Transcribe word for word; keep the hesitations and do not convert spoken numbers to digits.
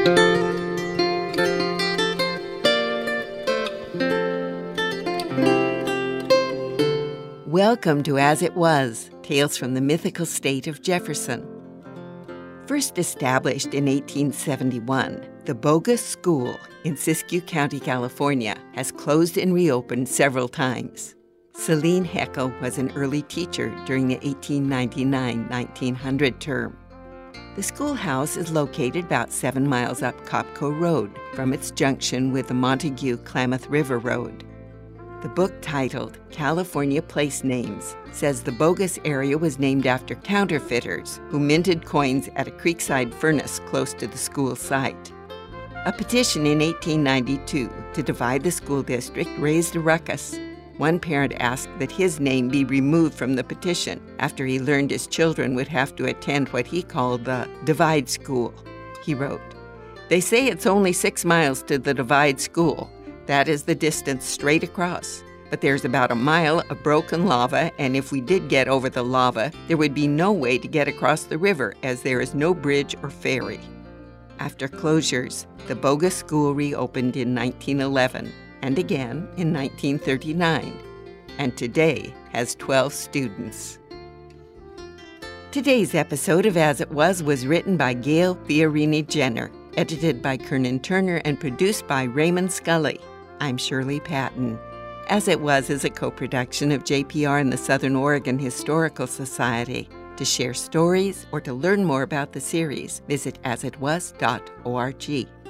Welcome to As It Was, Tales from the Mythical State of Jefferson. First established in eighteen seventy-one, the Bogus School in Siskiyou County, California, has closed and reopened several times. Celine Heckel was an early teacher during the eighteen ninety-nine nineteen hundred term. The schoolhouse is located about seven miles up Copco Road from its junction with the Montague-Klamath River Road. The book titled California Place Names says the Bogus area was named after counterfeiters who minted coins at a creekside furnace close to the school site. A petition in eighteen ninety-two to divide the school district raised a ruckus. One parent asked that his name be removed from the petition after he learned his children would have to attend what he called the Divide School. He wrote, "They say it's only six miles to the Divide School. That is the distance straight across. But there's about a mile of broken lava, and if we did get over the lava, there would be no way to get across the river as there is no bridge or ferry." After closures, the Bogus School reopened in nineteen eleven and again in nineteen thirty-nine, and today has twelve students. Today's episode of As It Was was written by Gail Fiorini Jenner, edited by Kernan Turner, and produced by Raymond Scully. I'm Shirley Patton. As It Was is a co-production of J P R and the Southern Oregon Historical Society. To share stories or to learn more about the series, visit as it was dot org.